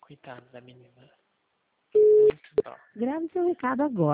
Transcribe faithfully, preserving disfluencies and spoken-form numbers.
Coitada da menina. Muito dó. Grave seu recado agora.